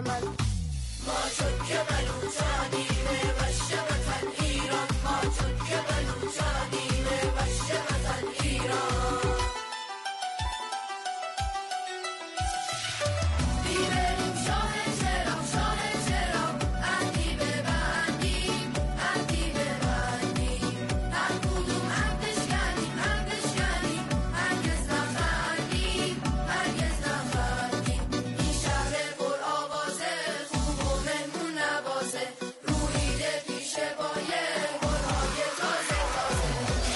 یمن. ما چون که بلوچانیم وحش وطن ایران، ما چون که بلوچانیم وحش وطن ایران. بیبریم شاه چرا شاه چرا عهدی ببندیم عهدی ببندیم، هر کدوم عهدش کردیم هرگز نخندیم هرگز نخندیم. این شهر پر آوازه خوب و مهمون نوازه، رویده پیش بایه گلهای تازه تازه.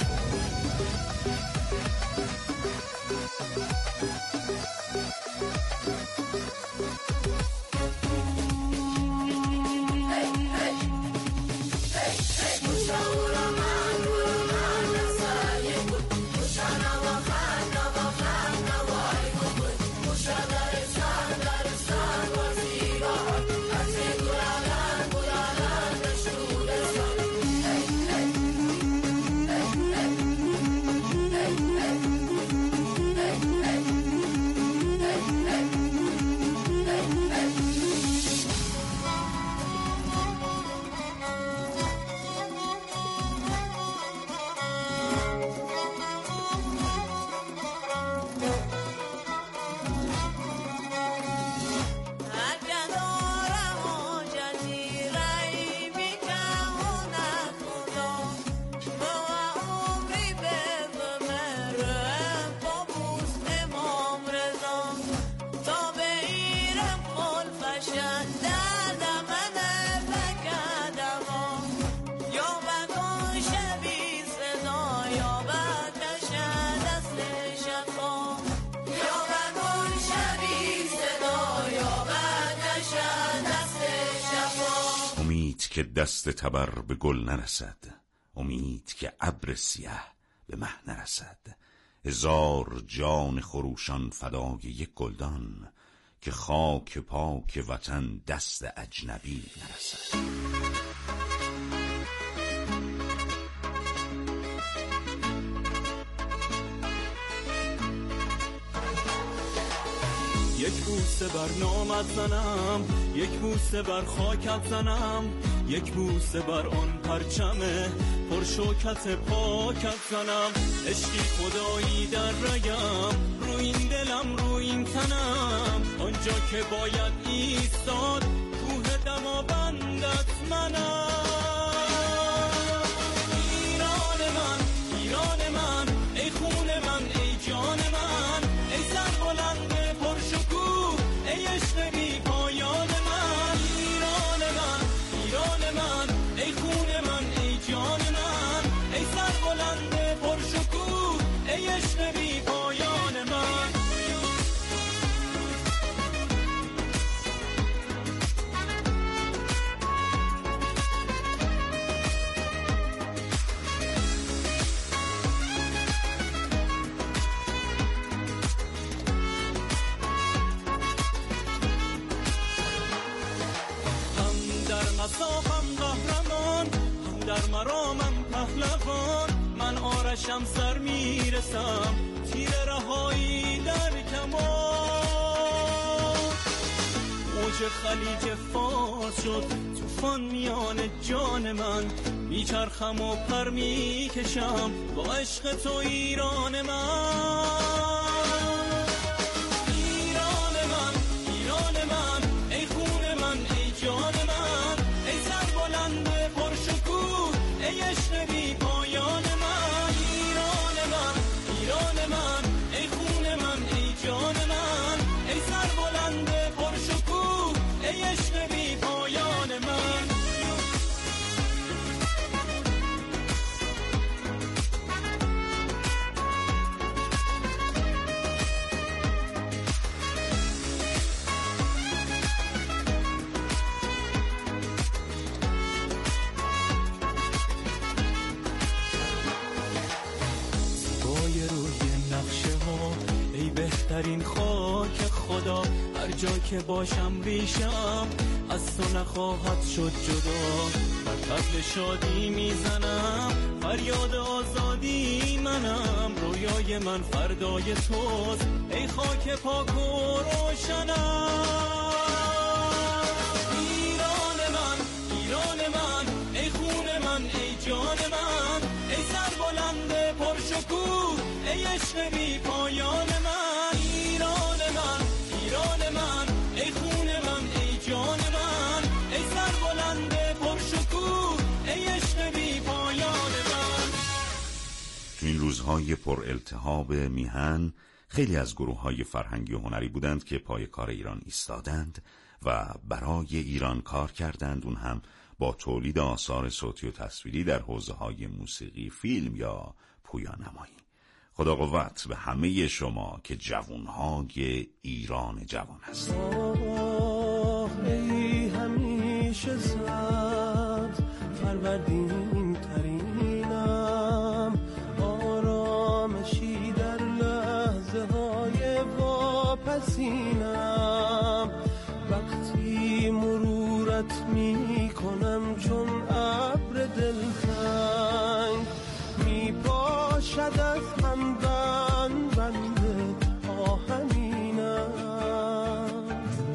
که دست تبر به گل نرسد، امید که ابر سیاه به مه نرسد. هزار جان خروشان فدای یک گلدان، که خاک پاک وطن دست اجنبی نرسد. یک بوسه بر نامت زنم، یک بوسه بر خاکت زنم، یک بوسه بر آن پرچم پرشوکت پاکت زنم. عشقی خدایی در رگم، رو این دلم رو این تنم، آنجا که باید ایستاد کوه دماوندت منم. ایران من ایران من، ای خون من ای جان من، ای سر بلند پرشکوه ای عشق بی پایان من. ایران من ایران من، ای خون من ای جان من، ای سر بلند پرشکوه ای عشق بی پایان من. هم قهرمان، هم در مرامم پهلوان، من آرشم سر میرسم، تیر رهایی در کمان. موج خلیج فارس شد طوفان میان جان من، میچرخم و پر میکشم با عشق تو ایران من. ایران من ایران من، ای خون من ای جان من، ای سر بلند پرشکوه ای عشق بی پایان من. ایران من ایران من، ای خون من ای جان من، ای سر بلند پرشکوه ای عشق بی پایان من. ای بهترین خاک خدا، هر جا که باشم ریشم از تو نخواهد شد جدا. بر طبل شادی میزنم، فریاد آزادی منم، رویای من فردای توست ای خاک پاک و روشنم. عشق بی پایان من، ایران من، ایران من، ای خون من، ای جان من، ای سربلند پرشکوه، ای عشق بی پایان من. تو این روزهای پر التهاب میهن خیلی از گروه‌های فرهنگی و هنری بودند که پای کار ایران ایستادند و برای ایران کار کردند، اون هم با تولید آثار صوتی و تصویری در حوزه‌های موسیقی، فیلم یا پویانمایی. خدا قوت به همه شما که جوانهای ایران جوان هست. ای همیشه صد فروردین ترینم، آرامشی در لحظه های واپسینم، وقتی مرورت می کنم چون ابر دلتنگ، می باشد از همدن بنده آهنینم.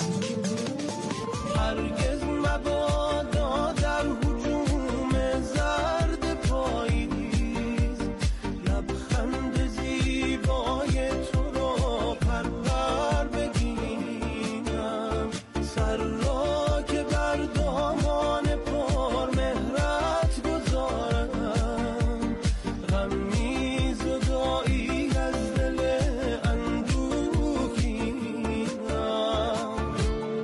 هرگز مبادا در هجوم زرد پاییز، لبخند زیبای تو را پرور بگیرم، سر را که بر دامان پر مهرت گذارم، غمی زدایی از دل اندوهگینم.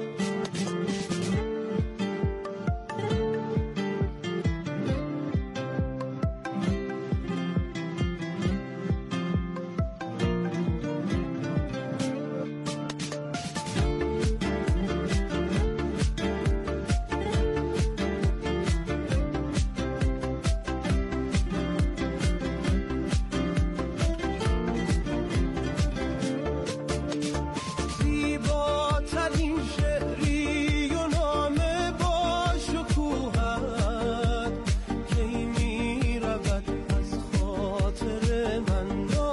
زیباترین شعری و نامه با شکوهت، کی می رود از خاطر من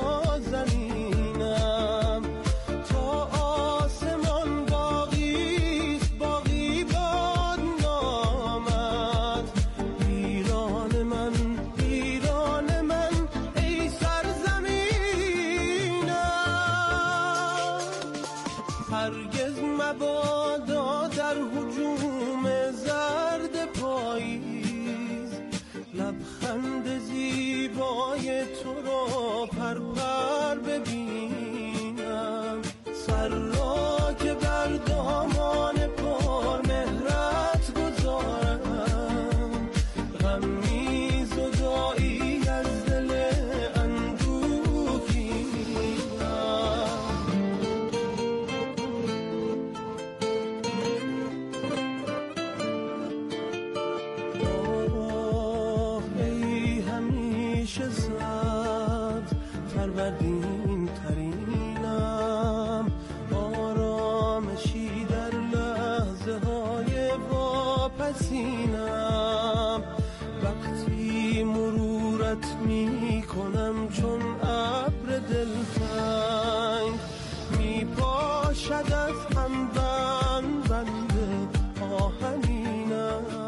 نازنینم، تا آسمان باقیست باقی باد نامت، ایران من، ایران من، ای سرزمینم. هرگز مبادا در هجوم زرد پاییز، لبخند زیبای تو را پرور ببینم، سر را که بر دامان پر مهرت گذارم، غمی زدایی از دل اندوهگینم. ای همیشه صد فروردین ترینم، آرامشی در لحظه های واپسینم، وقتی مرورت می کنم چون ابر دلتنگ، می باشد از همدن بنده آهنینم.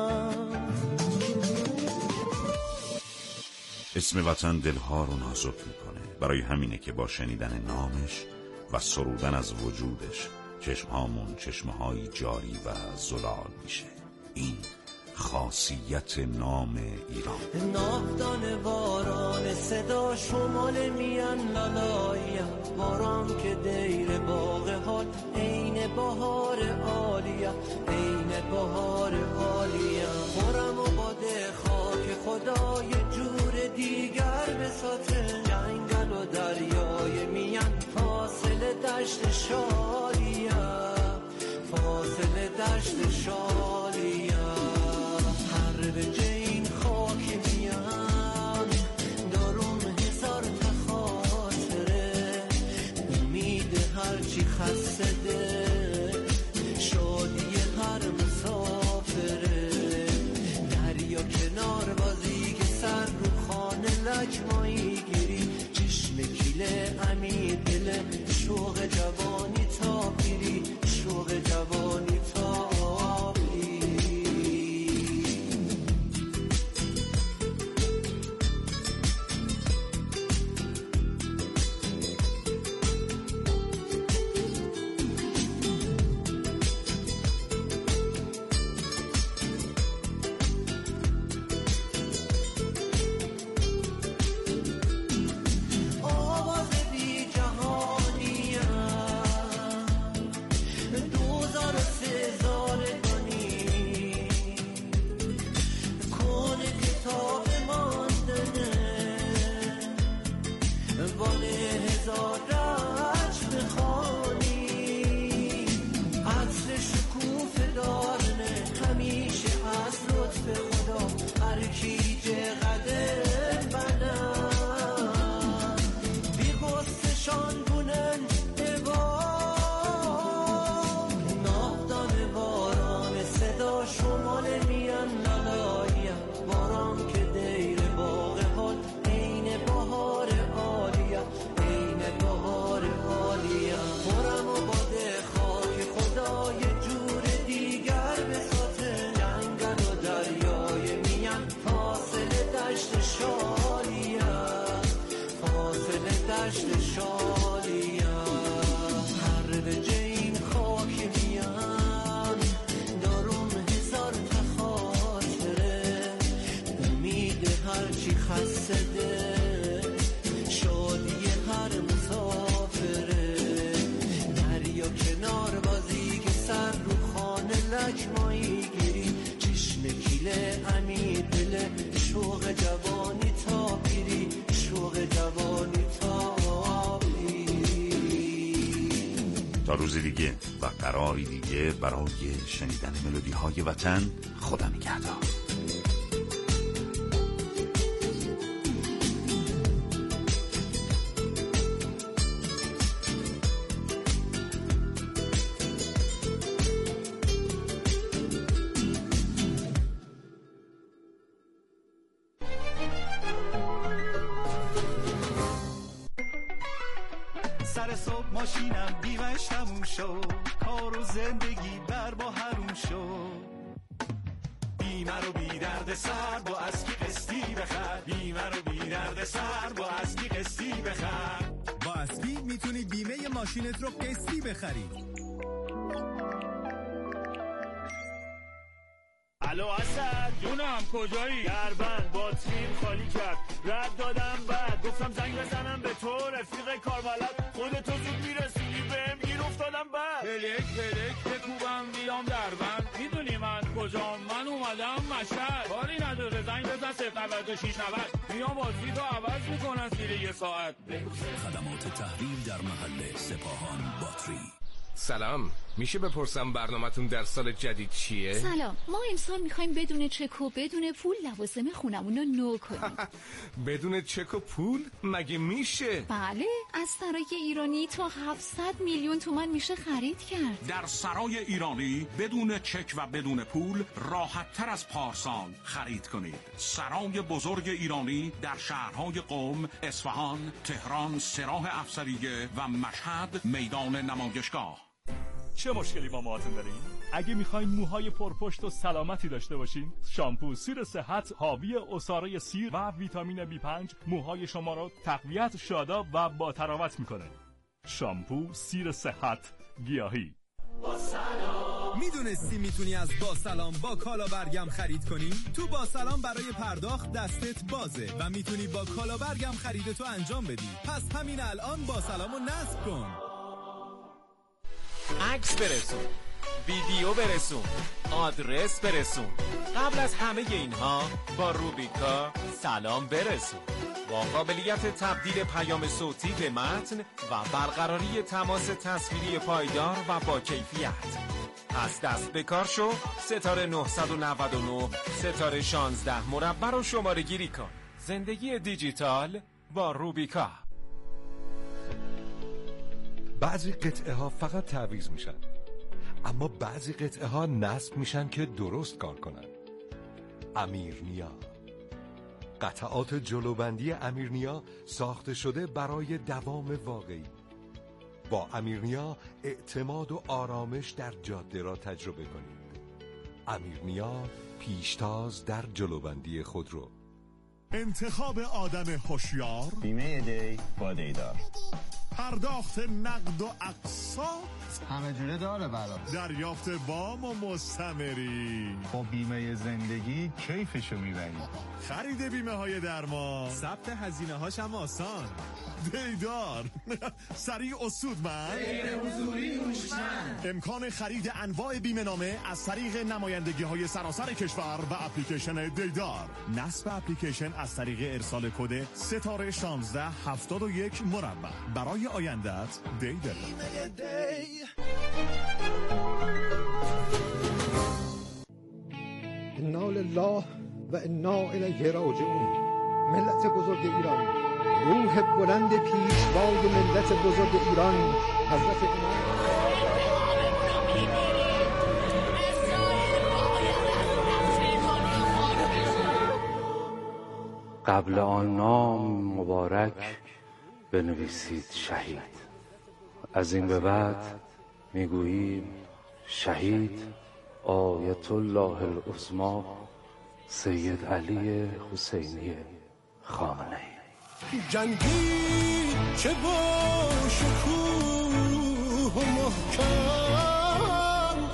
اسم وطن دلها رو نازک میکنه، برای همینه که با شنیدن نامش و سرودن از وجودش چشمهامون چشمهایی جاری و زلال میشه. این خاصیت نام ایران. ناودان باران صدا شمال میان لالاییم، باران که دیر باغ حال عین بهار عالیم، عین بهار عالیم. خورم و باده خاک خدا یه جور دیگر بساته، جنگل و دریای میان فاصله دشت شالیم، فاصله دشت شالیم. هر به این خاک میان دارم هزار تخاطره، امید هرچی خسته ده، شادی هر مسافره. دریا کنار بازی که سر رو خانه لجمایی گیری، چشم کیله امید دل، شوق جوانی تا پیری، شوق جوانی تا پیری. فلک مایی گیری چشم کیله امیر دل شوق جوانی تا پیری شوق جوانی تا تا روز دیگه و قراری دیگه برای شنیدن ملودی های وطن، خدا نگهدار. سر صبح ماشینم بیمش تموم شد، کار و زندگی بر با حروم شد. بیمه رو بی درد سر با اسکی قسطی بخر، بیمه رو بی درد سر با اسکی قسطی بخر. با اسکی میتونی بیمه ماشینت رو قسطی بخری. الو اسد جونم کجایی؟ دربند باتریم خالی کرد، رد دادم بعد گفتم زنگ بزنم به تو رفیق کاربلد، خودتو زود میرسونی بهم گیر افتادم بعد پلک بکوبم بیام دربند، میدونی من کجام؟ من اومدم مشهد، کاری نداره زنگ بزن 09690 میام بازی تو عوض میکنن زیر یه ساعت. خدمات تحویل در محل سپاهان باتری. سلام، میشه بپرسم برنامه‌تون در سال جدید چیه؟ سلام، ما امسال میخوایم بدون چک و بدون پول لوازم خونمون رو نو کنیم. بدون چک و پول؟ مگه میشه؟ بله، از سرای ایرانی تا 700 میلیون تومان میشه خرید کرد. در سرای ایرانی بدون چک و بدون پول راحت تر از پارسال خرید کنید. سرای بزرگ ایرانی در شهرهای قم، اصفهان، تهران، سراح افسریه و مشهد میدان نمایشگاه. چه مشکلی با موهاتون دارین؟ اگه میخواین موهای پرپشت و سلامتی داشته باشین، شامپو سیر صحت حاوی عصاره سیر و ویتامین B5 موهای شما رو تقویت، شاداب و با تراوت میکنه. شامپو سیر صحت گیاهی. میدونستی میتونی از با سلام با کالا برگم خرید کنی؟ تو با سلام برای پرداخت دستت بازه و میتونی با کالا برگم خریدتو انجام بدی. پس همین الان با سلامو نصب کن. عکس برسون، ویدیو برسون، آدرس برسون. قبل از همه اینها با روبیکا سلام برسون، با قابلیت تبدیل پیام صوتی به متن و برقراری تماس تصویری پایدار و با کیفیت. پس دست به کار شو، ستاره 999 ستاره 16 مربع رو شماره گیری کن. زندگی دیجیتال با روبیکا. بعضی قطعه ها فقط تعویض میشن، اما بعضی قطعه ها نصب میشن که درست کار کنن. امیرنیا، قطعات جلوبندی امیرنیا ساخته شده برای دوام واقعی. با امیرنیا اعتماد و آرامش در جاده را تجربه کنید. امیرنیا، پیشتاز در جلوبندی خودرو. انتخاب آدم هوشیار، بیمه دی با دیدار، پرداخت نقد و اقساط همه جوره داره برا، دریافت وام و مستمری. با بیمه زندگی کیفشو میبری. خرید بیمه های درمان، ثبت هزینه هاش هم آسان. دیدار سریع و سودمند، غیر حضوری هوشمند. امکان خرید انواع بیمه نامه از طریق نمایندگی های سراسر کشور و اپلیکیشن دیدار. نصب اپلیکیشن از طریق ارسال کد ستاره 1671 مربع. برای آیندت دیدار. انا لله و انا الیه راجعون. ملت بزرگ ایران، روح بلند پیشوای ملت بزرگ ایران حضرت امام. قبل آن نام مبارک بنویسید شهید. از این به بعد میگوییم شهید آیت الله العظمی سید علی حسینی خامنه‌ای. جنگی چه با شکوه و محکم،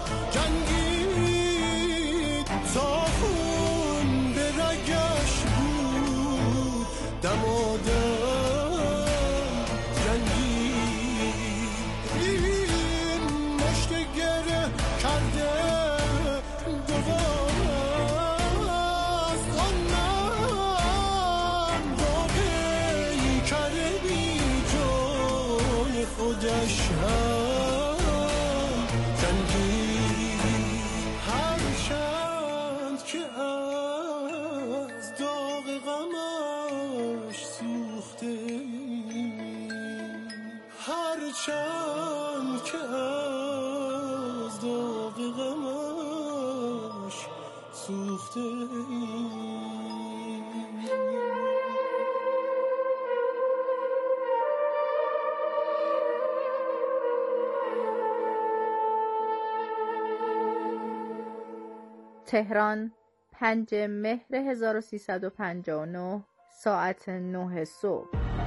جنگی تا خون به رگش بود دمادم، جنگی این مشت گره کرده سوخته تهران 5 مهر 1359 ساعت 9 صبح.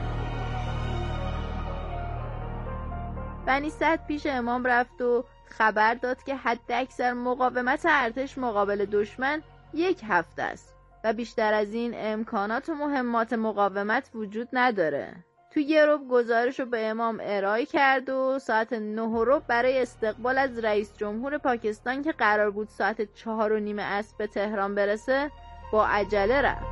بنی سعد پیش امام رفت و خبر داد که حداکثر مقاومت ارتش مقابل دشمن 1 هفته است و بیشتر از این امکانات و مهمات مقاومت وجود نداره. تو یه ربع گزارش رو به امام ارائه کرد و ساعت 9:15 برای استقبال از رئیس جمهور پاکستان که قرار بود ساعت 4:30 عصر به تهران برسه با عجله رفت.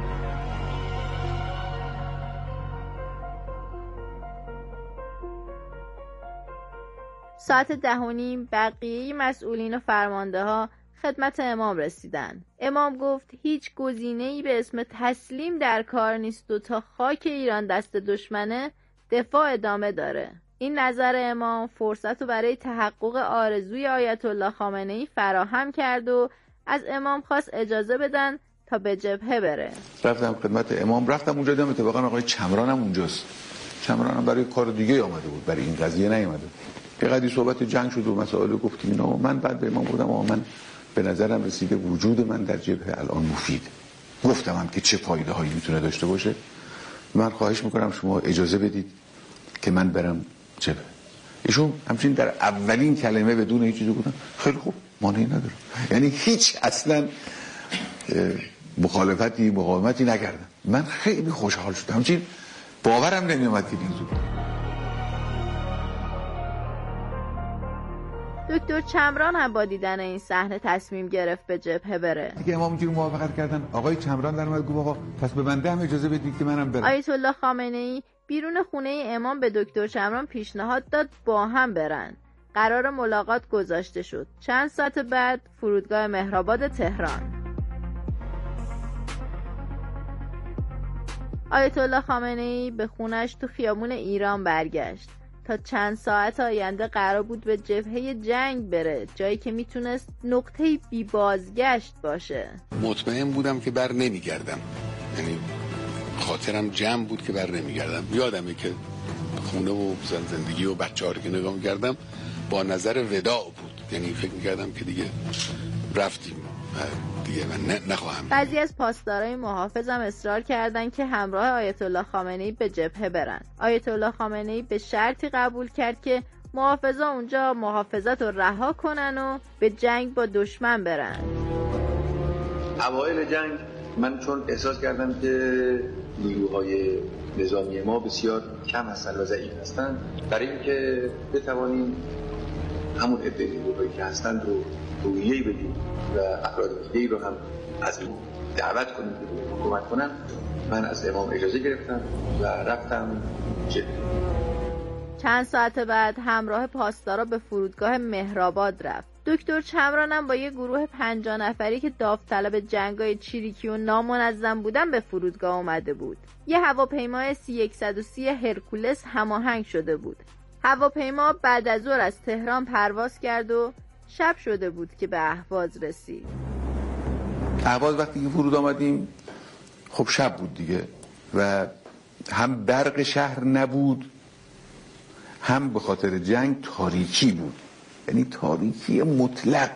ساعت 10:30 بقیه مسئولین و فرمانده ها خدمت امام رسیدن. امام گفت هیچ گزینه‌ای به اسم تسلیم در کار نیست و تا خاک ایران دست دشمنه دفاع ادامه داره. این نظر امام فرصت رو برای تحقق آرزوی آیت الله خامنه‌ای فراهم کرد و از امام خواست اجازه بدن تا به جبهه بره. رفتم خدمت امام، رفتم اونجا دیدم اتفاقا آقای چمران هم اونجاست. چمران هم برای کار دیگه آمده بود، برای این قضیه نیومده. یه قضیه صحبت جنگ شد و مسائل گفتیم اینا. من بعد به امام گفتم من به نظرم رسیده وجود من در جبهه الان مفید. گفتم هم که چه فایده هایی میتونه داشته باشه. من خواهش میکنم شما اجازه بدید که من برم جبهه. ایشون همچنین در اولین کلمه بدون هیچ چیزی گفتن خیلی خوب، مانعی نداره. یعنی هیچ اصلا مخالفتی مقاومتی نکردن. من خیلی خوشحال شدم. همچنین باورم نمیومد که این زود. دکتر چمران هم با دیدن این صحنه تصمیم گرفت به جبهه بره. دیگه امام اینجوری موافقت کردن. آقای چمران در اومد گفت آقا پس به بنده هم اجازه بدید که منم برم. آیت الله خامنه‌ای بیرون خونه امام به دکتر چمران پیشنهاد داد با هم برن. قرار ملاقات گذاشته شد. چند ساعت بعد فرودگاه مهرآباد تهران. آیت الله خامنه‌ای به خونش تو خیابون ایران برگشت. تا چند ساعت آینده قرار بود به جبهه جنگ بره، جایی که میتونست نقطه بی بازگشت باشه. مطمئن بودم که بر نمیگردم، یعنی خاطرم جمع بود که بر نمیگردم. یادمه که خونه و زندگی و بچه‌ها رو که نگاه می‌کردم با نظر وداع بود، یعنی فکر می‌کردم که دیگه رفتیم دیگه من نخواهم. بعضی از پاسدارای محافظ هم اصرار کردن که همراه آیت الله خامنه‌ای به جبهه برن. آیت الله خامنه‌ای به شرطی قبول کرد که محافظا اونجا محافظت رو رها کنن و به جنگ با دشمن برن. اوایل جنگ من چون احساس کردم که نیروهای نظامی ما بسیار کم هستن و ضعیف هستن، برای اینکه بتوانیم همون عده نیروهایی که هستن رو رویه‌ای بدیم و افراد دیگه‌ای رو هم از این دعوت کنیم که کمک کنن، من از امام اجازه گرفتم و رفتم جبهه. چند ساعت بعد همراه پاسدارا به فرودگاه مهرآباد رفت. دکتر چمران هم با یه گروه 50 نفری که داوطلب جنگای چریکی و نامنظم بودن به فرودگاه اومده بود. یه هواپیمای C-130 هرکولس هماهنگ شده بود. هواپیما بعد از ظهر از تهران پرواز کرد و شب شده بود که به اهواز رسید. اهواز وقتی که فرود آمدیم خب شب بود دیگه و هم برق شهر نبود، هم به خاطر جنگ تاریکی بود، یعنی تاریکی مطلق.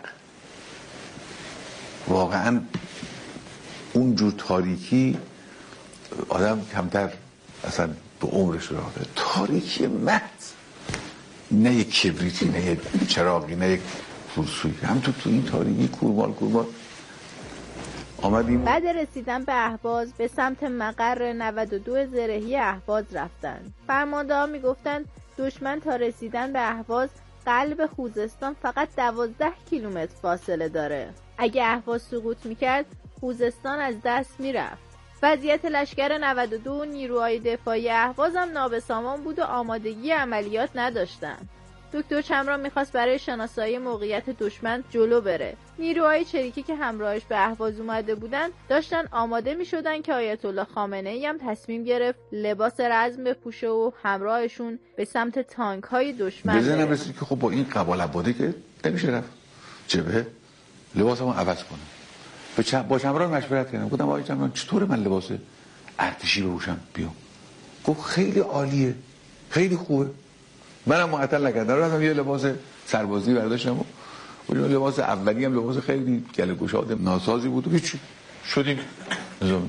واقعا اونجور تاریکی آدم کمتر اصلا به عمرش راه داره. تاریکی محض، نه یک کبریتی، نه یک چراغی، نه یک فورسویی، هم تو این تاریکی کورمال آمدیم. بعد رسیدن به اهواز به سمت مقر 92 زرهی اهواز رفتن. فرمانده ها میگفتن دشمن تا رسیدن به اهواز قلب خوزستان فقط 12 کیلومتر فاصله داره. اگه اهواز سقوط میکرد خوزستان از دست میرفت. وضعیت لشکر 92 و نیروهای دفاعی اهواز هم نابسامان بود و آمادگی عملیات نداشتن. دکتر چمران میخواست برای شناسایی موقعیت دشمن جلو بره. نیروهای چریکی که همراهش به اهواز اومده بودن داشتن آماده میشدن که آیت الله خامنه‌ای هم تصمیم گرفت لباس رزم بپوشه و همراهشون به سمت تانک های دشمن بزنم رسید که خب با این قبال عباده که نمیشه رفت جبهه، لباسمو عوض کنم. با چمران مشورت کردم، گفتم آقای چمران چطور من لباس ارتشی بپوشم بیام؟ گفت خیلی عالیه، خیلی خوبه. منم معطل نکردم، رفتم یه لباس سربازی برداشتم و اون لباس اولی هم لباس خیلی گله گشاد ناسازی بود و هیچ شدیم نظامی.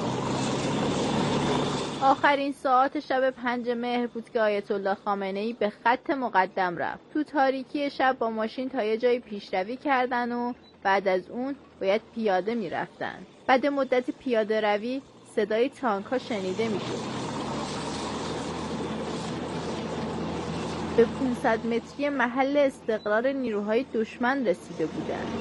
آخرین ساعات شب 5 مهر بود که آیت الله خامنه‌ای به خط مقدم رفت. تو تاریکی شب با ماشین تا یه جایی پیشروی کردن و بعد از اون باید پیاده میرفتن. بعد مدت پیاده روی صدای تانک‌ها شنیده میشد. به 500 متری محل استقرار نیروهای دشمن رسیده بودند.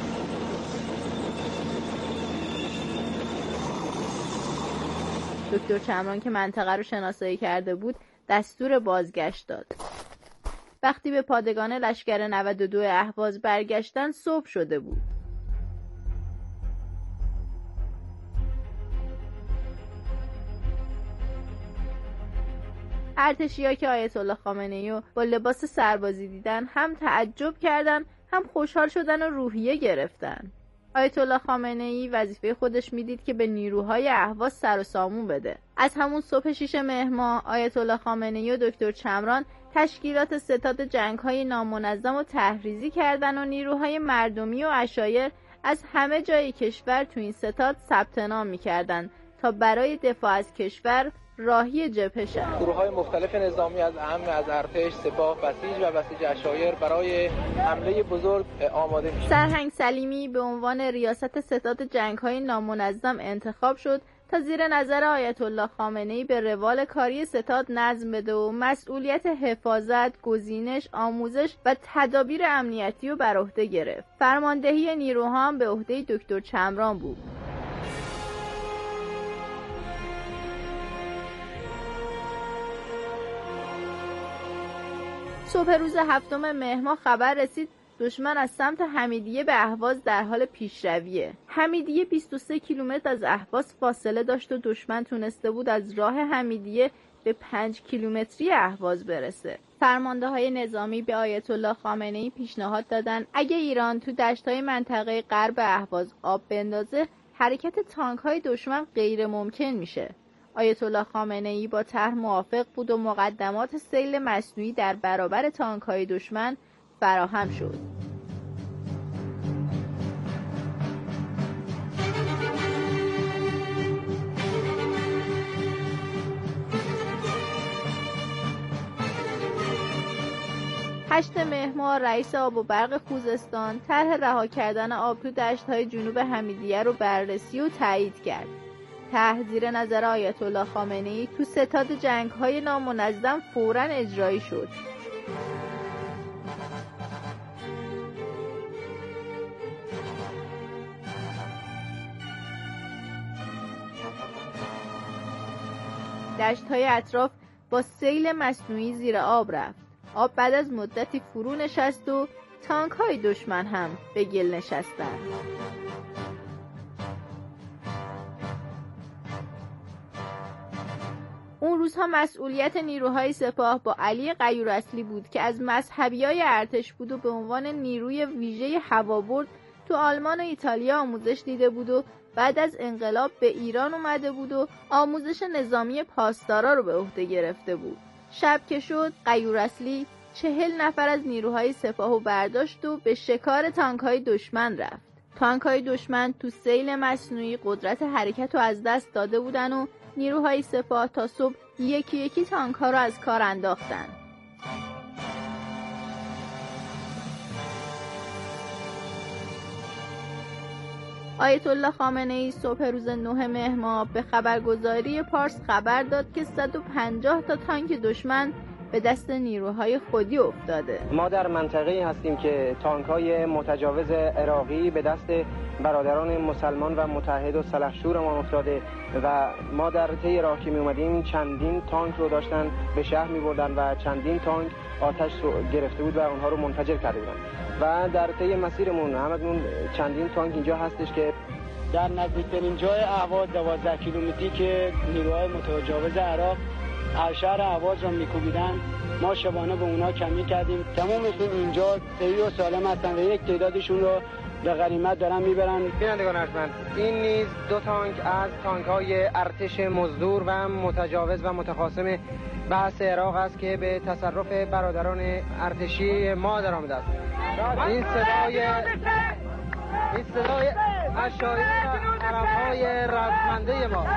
دکتر چمران که منطقه رو شناسایی کرده بود دستور بازگشت داد. وقتی به پادگان لشکر 92 اهواز برگشتن صبح شده بود. ارتشی‌ها که آیت الله خامنه‌ای رو با لباس سربازی دیدن هم تعجب کردن هم خوشحال شدن و روحیه گرفتن. آیت الله خامنه‌ای وظیفه خودش میدید که به نیروهای اهواز سر و سامون بده. از همون صبح 6 مهر ماه آیت الله خامنه‌ای و دکتر چمران تشکیلات ستاد جنگ‌های نامنظم و تحریزی کردن و نیروهای مردمی و عشایر از همه جای کشور تو این ستاد ثبت نام می‌کردند تا برای دفاع از کشور راهی جبهه شد. گروه‌های مختلف نظامی از ارتش، سپاه، بسیج و بسیج عشایر برای حمله بزرگ آماده می‌شدند. سرهنگ سلیمی به عنوان ریاست ستاد جنگ‌های نامنظم انتخاب شد تا زیر نظر آیت الله خامنه‌ای به روال کاری ستاد نظم بده و مسئولیت حفاظت، گزینش، آموزش و تدابیر امنیتی رو بر عهده گرفت. فرماندهی نیروها هم به عهده دکتر چمران بود. صبح روز 7 مهر ماه خبر رسید دشمن از سمت حمیدیه به اهواز در حال پیشرویه. حمیدیه 23 کیلومتر از اهواز فاصله داشت و دشمن تونسته بود از راه حمیدیه به 5 کیلومتری اهواز برسه. فرمانده‌های نظامی به آیت الله خامنه‌ای پیشنهاد دادن اگه ایران تو دشت‌های منطقه غرب اهواز آب بندازه، حرکت تانک‌های دشمن غیر ممکن میشه. آیت الله خامنه‌ای با طرح موافق بود و مقدمات سیل مصنوعی در برابر تانک‌های دشمن فراهم شد. هشت مهر ماه رئیس آب و برق خوزستان طرح رها کردن آب تو دشت‌های جنوب حمیدیه رو بررسی و تایید کرد. طرح زیر نظر آیت الله خامنه‌ای تو ستاد جنگ‌های نامنظم فوراً اجرایی شد. دشت‌های اطراف با سیل مصنوعی زیر آب رفت. آب بعد از مدتی فرو نشست و تانک‌های دشمن هم به گل نشستند. اون روزها مسئولیت نیروهای سپاه با علی غیوراصلی بود که از مذهبیای ارتش بود و به عنوان نیروی ویژه هوابرد تو آلمان و ایتالیا آموزش دیده بود و بعد از انقلاب به ایران اومده بود و آموزش نظامی پاسدارا رو به عهده گرفته بود. شب که شد غیوراصلی 40 نفر از نیروهای سپاهو برداشت و به شکار تانک‌های دشمن رفت. تانک‌های دشمن تو سیل مصنوعی قدرت حرکت رو از دست داده بودن و نیروهای سپاه تا صبح یکی یکی تانک‌ها رو از کار انداختن. آیت الله خامنه‌ای صبح روز 9 مهر ماه به خبرگزاری پارس خبر داد که 150 تا تانک دشمن به دست نیروهای خودی افتاده. ما در منطقه‌ای هستیم که تانک‌های متجاوز عراقی به دست برادران مسلمان و متحد و سلحشورمان افتاده و ما در طی راه که می اومدیم چندین تانک رو داشتن به شهر می بردن و چندین تانک آتش رو گرفته بود و اونها رو منفجر کرده بودن و در طی مسیرمون هممون چندین تانک اینجا هستش که در نزدیکترین جای اهواز 12 کیلومتری که نیروهای متجاوز عراق شهر اهواز را میکوبیدن ما شبانه به اونا کمی کردیم. تمامشون اینجا صحیح و سالم هستن و یک تعدادشون رو به غنیمت دارن میبرن. بینندگان ارجمند، این نیز 2 تانک از تانک‌های ارتش مزدور و متجاوز و متخاصم بحث عراق است که به تصرف برادران ارتشی ما در آمده است. این صدای اشایر و عرب‌های رزمنده ما.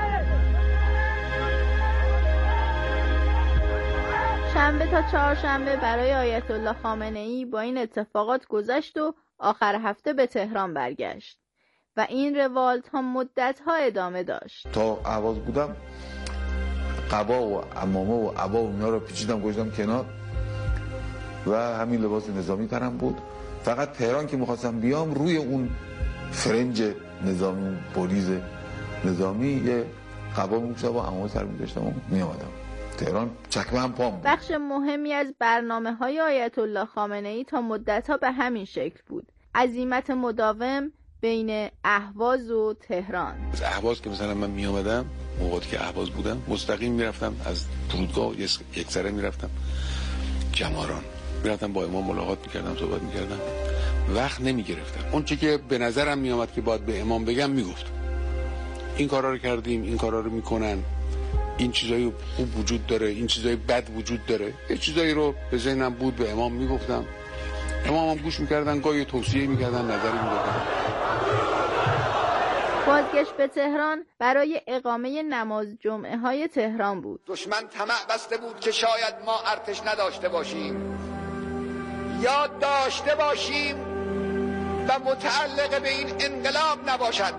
شنبه تا چهارشنبه برای آیت الله خامنه‌ای با این اتفاقات گذشت و آخر هفته به تهران برگشت و این روال تا مدت‌ها ادامه داشت. تا اهواز بودم قبا و عمامه و عبا و اینا رو پیچیدم گذاشتم کنار و همین لباس نظامی تنم بود. فقط تهران که می‌خواستم بیام روی اون فرنج نظامی، اون پلیس نظامی، یه قبا می‌پوشیدم و عمامه سر می‌ذاشتم و می‌آمدم تهران. چکمه هم پام بود. بخش مهمی از برنامه‌های آیت الله خامنه‌ای تا مدت‌ها به همین شکل بود: عزیمت مداوم بین اهواز و تهران. از اهواز که مثلا من میامدم، موقعی که اهواز بودم مستقیم میرفتم از فرودگاه یک سره میرفتم جماران، میرفتم با امام ملاقات میکردم، صحبت میکردم، وقت نمیگرفتم. اون چی که به نظرم میامد که باید به امام بگم میگفتم. این کارا رو کردیم، این کارا رو میکنن، این چیزایی خوب وجود داره، این چیزایی بد وجود داره. یه چیزایی رو به ذهنم بود به امام میگفتم، امام هم گوش میکردن، گاهی توصیه میکردن، نظری میدادن. بازگشت به تهران برای اقامه نماز جمعه های تهران بود. دشمن طمع بسته بود که شاید ما ارتش نداشته باشیم یا داشته باشیم و متعلق به این انقلاب نباشد.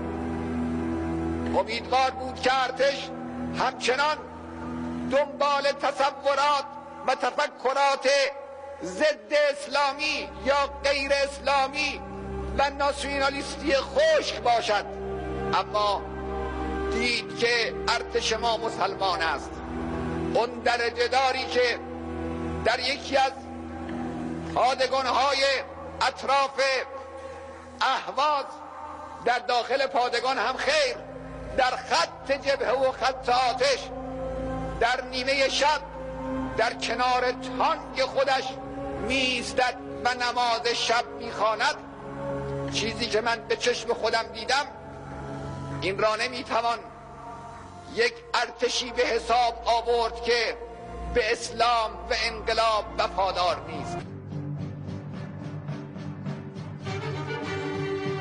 امیدوار بود که ارتش همچنان دنبال تصورات و تفکرات ضد اسلامی یا غیر اسلامی و ناسیونالیستی خشک باشد، اما دید که ارتش ما مسلمان است. اون درجه داری که در یکی از پادگان‌های اطراف اهواز در داخل پادگان هم خیر، در خط جبهه و خط آتش در نیمه شب در کنار تانک خودش می‌ایستد و نماز شب می‌خواند. چیزی که من به چشم خودم دیدم، این را نمیتوان یک ارتشی به حساب آورد که به اسلام و انقلاب وفادار نیست.